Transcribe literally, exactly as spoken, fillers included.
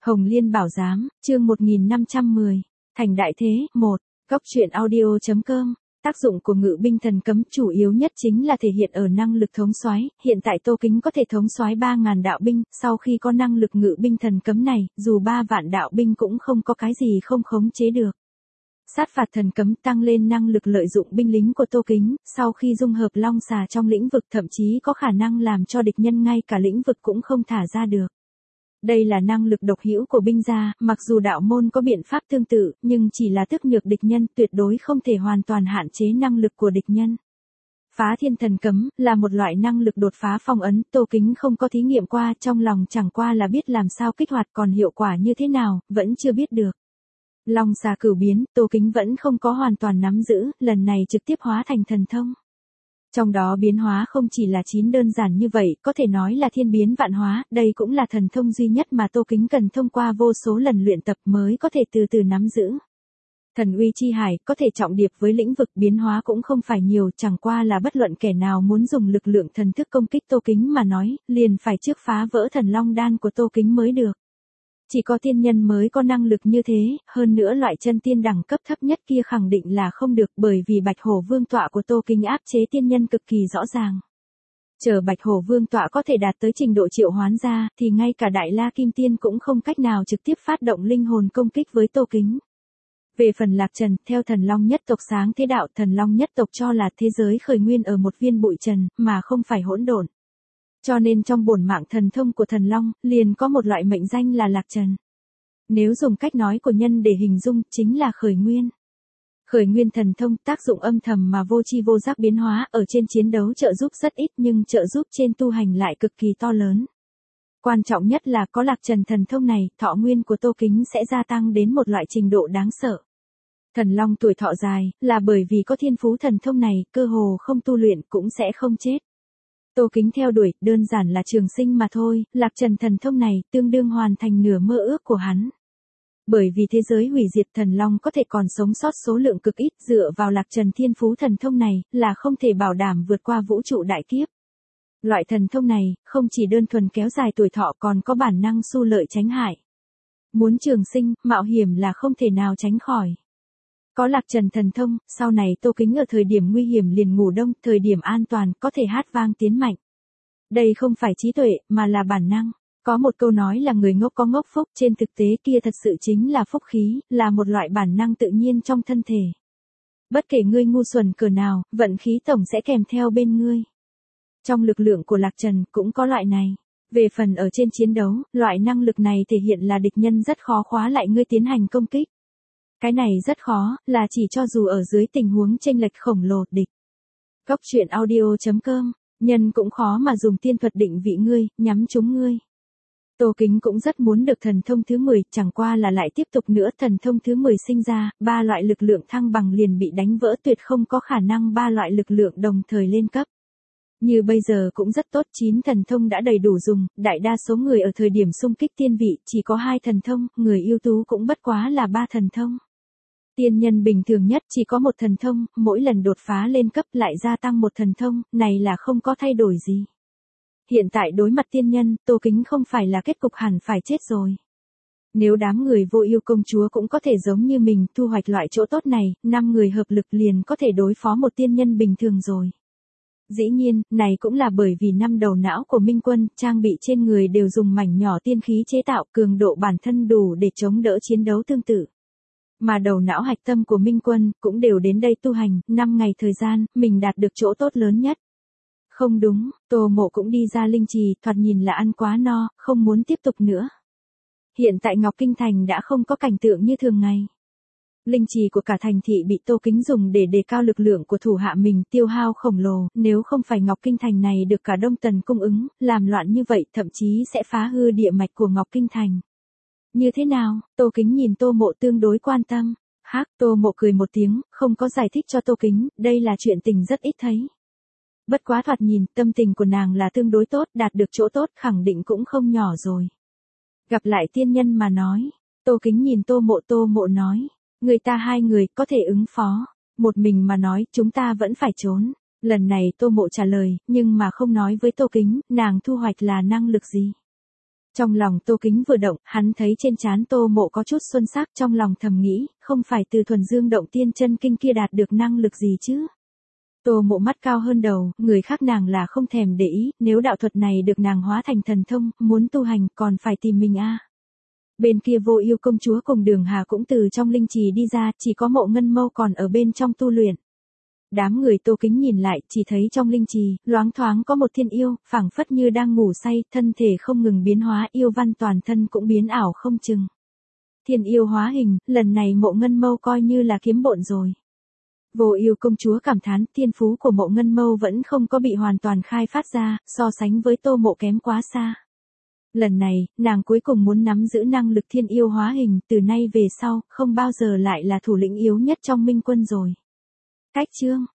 Hồng Liên Bảo Giám, chương một nghìn năm trăm mười. Thành đại thế, một. Góc truyện audio.com. Tác dụng của ngự binh thần cấm chủ yếu nhất chính là thể hiện ở năng lực thống soái. Hiện tại Tô Kính có thể thống soái ba ngàn đạo binh, sau khi có năng lực ngự binh thần cấm này, dù ba vạn đạo binh cũng không có cái gì không khống chế được. Sát phạt thần cấm tăng lên năng lực lợi dụng binh lính của Tô Kính, sau khi dung hợp long xà trong lĩnh vực thậm chí có khả năng làm cho địch nhân ngay cả lĩnh vực cũng không thả ra được. Đây là năng lực độc hữu của binh gia, mặc dù đạo môn có biện pháp tương tự, nhưng chỉ là tức nhược địch nhân, tuyệt đối không thể hoàn toàn hạn chế năng lực của địch nhân. Phá thiên thần cấm, là một loại năng lực đột phá phong ấn, Tô Kính không có thí nghiệm qua, trong lòng chẳng qua là biết làm sao kích hoạt, còn hiệu quả như thế nào, vẫn chưa biết được. Long xà cửu biến, Tô Kính vẫn không có hoàn toàn nắm giữ, lần này trực tiếp hóa thành thần thông. Trong đó biến hóa không chỉ là chín đơn giản như vậy, có thể nói là thiên biến vạn hóa, đây cũng là thần thông duy nhất mà Tô Kính cần thông qua vô số lần luyện tập mới có thể từ từ nắm giữ. Thần uy chi hải, có thể trọng điệp với lĩnh vực biến hóa cũng không phải nhiều, chẳng qua là bất luận kẻ nào muốn dùng lực lượng thần thức công kích Tô Kính mà nói, liền phải trước phá vỡ thần long đan của Tô Kính mới được. Chỉ có tiên nhân mới có năng lực như thế, hơn nữa loại chân tiên đẳng cấp thấp nhất kia khẳng định là không được, bởi vì Bạch Hổ Vương tọa của Tô Kính áp chế tiên nhân cực kỳ rõ ràng. Chờ Bạch Hổ Vương tọa có thể đạt tới trình độ triệu hoán ra, thì ngay cả Đại La Kim Tiên cũng không cách nào trực tiếp phát động linh hồn công kích với Tô Kính. Về phần Lạc Trần, theo thần long nhất tộc sáng thế đạo, thần long nhất tộc cho là thế giới khởi nguyên ở một viên bụi trần, mà không phải hỗn độn. Cho nên trong bổn mạng thần thông của thần long, liền có một loại mệnh danh là Lạc Trần. Nếu dùng cách nói của nhân để hình dung, chính là khởi nguyên. Khởi nguyên thần thông, tác dụng âm thầm mà vô tri vô giác biến hóa, ở trên chiến đấu trợ giúp rất ít nhưng trợ giúp trên tu hành lại cực kỳ to lớn. Quan trọng nhất là có Lạc Trần thần thông này, thọ nguyên của Tô Kính sẽ gia tăng đến một loại trình độ đáng sợ. Thần long tuổi thọ dài, là bởi vì có thiên phú thần thông này, cơ hồ không tu luyện cũng sẽ không chết. Tô Kính theo đuổi, đơn giản là trường sinh mà thôi, Lạc Trần thần thông này, tương đương hoàn thành nửa mơ ước của hắn. Bởi vì thế giới hủy diệt thần long có thể còn sống sót số lượng cực ít, dựa vào Lạc Trần thiên phú thần thông này, là không thể bảo đảm vượt qua vũ trụ đại kiếp. Loại thần thông này, không chỉ đơn thuần kéo dài tuổi thọ còn có bản năng xu lợi tránh hại. Muốn trường sinh, mạo hiểm là không thể nào tránh khỏi. Có Lạc Trần thần thông, sau này Tô Kính ở thời điểm nguy hiểm liền ngủ đông, thời điểm an toàn có thể hát vang tiến mạnh. Đây không phải trí tuệ, mà là bản năng. Có một câu nói là người ngốc có ngốc phúc, trên thực tế kia thật sự chính là phúc khí, là một loại bản năng tự nhiên trong thân thể. Bất kể ngươi ngu xuẩn cỡ nào, vận khí tổng sẽ kèm theo bên ngươi. Trong lực lượng của Lạc Trần cũng có loại này. Về phần ở trên chiến đấu, loại năng lực này thể hiện là địch nhân rất khó khóa lại ngươi tiến hành công kích. Cái này rất khó, là chỉ cho dù ở dưới tình huống chênh lệch khổng lồ địch. Góc truyện audio.com, nhân cũng khó mà dùng tiên thuật định vị ngươi, nhắm trúng ngươi. Tô Kính cũng rất muốn được thần thông thứ mười, chẳng qua là lại tiếp tục nữa, thần thông thứ mười sinh ra, ba loại lực lượng thăng bằng liền bị đánh vỡ, tuyệt không có khả năng ba loại lực lượng đồng thời lên cấp. Như bây giờ cũng rất tốt, chín thần thông đã đầy đủ dùng, đại đa số người ở thời điểm xung kích tiên vị chỉ có hai thần thông, người ưu tú cũng bất quá là ba thần thông. Tiên nhân bình thường nhất chỉ có một thần thông, mỗi lần đột phá lên cấp lại gia tăng một thần thông, này là không có thay đổi gì. Hiện tại đối mặt tiên nhân, Tô Kính không phải là kết cục hẳn phải chết rồi. Nếu đám người vô ưu công chúa cũng có thể giống như mình thu hoạch loại chỗ tốt này, năm người hợp lực liền có thể đối phó một tiên nhân bình thường rồi. Dĩ nhiên, này cũng là bởi vì năm đầu não của Minh Quân, trang bị trên người đều dùng mảnh nhỏ tiên khí chế tạo, cường độ bản thân đủ để chống đỡ chiến đấu tương tự. Mà đầu não hạch tâm của Minh Quân, cũng đều đến đây tu hành, năm ngày thời gian, mình đạt được chỗ tốt lớn nhất. Không đúng, Tô Mộ cũng đi ra linh trì, thoạt nhìn là ăn quá no, không muốn tiếp tục nữa. Hiện tại Ngọc Kinh Thành đã không có cảnh tượng như thường ngày. Linh trì của cả thành thị bị Tô Kính dùng để đề cao lực lượng của thủ hạ mình, tiêu hao khổng lồ, nếu không phải Ngọc Kinh Thành này được cả Đông Tần cung ứng, làm loạn như vậy thậm chí sẽ phá hư địa mạch của Ngọc Kinh Thành. Như thế nào? Tô Kính nhìn Tô Mộ tương đối quan tâm. Hắc, Tô Mộ cười một tiếng, không có giải thích cho Tô Kính, đây là chuyện tình rất ít thấy. Bất quá thoạt nhìn, tâm tình của nàng là tương đối tốt, đạt được chỗ tốt khẳng định cũng không nhỏ rồi. Gặp lại tiên nhân mà nói, Tô Kính nhìn Tô Mộ, Tô Mộ nói, người ta hai người có thể ứng phó, một mình mà nói chúng ta vẫn phải trốn. Lần này Tô Mộ trả lời, nhưng mà không nói với Tô Kính, nàng thu hoạch là năng lực gì. Trong lòng Tô Kính vừa động, hắn thấy trên trán Tô Mộ có chút xuân sắc, trong lòng thầm nghĩ, không phải từ thuần dương động tiên chân kinh kia đạt được năng lực gì chứ. Tô Mộ mắt cao hơn đầu, người khác nàng là không thèm để ý, nếu đạo thuật này được nàng hóa thành thần thông, muốn tu hành còn phải tìm mình a. Bên kia Vô Ưu công chúa cùng Đường Hà cũng từ trong linh trì đi ra, chỉ có Mộ Ngân Mâu còn ở bên trong tu luyện. Đám người Tô Kính nhìn lại, chỉ thấy trong linh trì, loáng thoáng có một thiên yêu, phảng phất như đang ngủ say, thân thể không ngừng biến hóa, yêu văn toàn thân cũng biến ảo không chừng. Thiên yêu hóa hình, lần này Mộ Ngân Mâu coi như là kiếm bộn rồi. Vô Ưu công chúa cảm thán, thiên phú của Mộ Ngân Mâu vẫn không có bị hoàn toàn khai phát ra, so sánh với Tô Mộ kém quá xa. Lần này, nàng cuối cùng muốn nắm giữ năng lực thiên yêu hóa hình, từ nay về sau, không bao giờ lại là thủ lĩnh yếu nhất trong minh quân rồi. Cách chương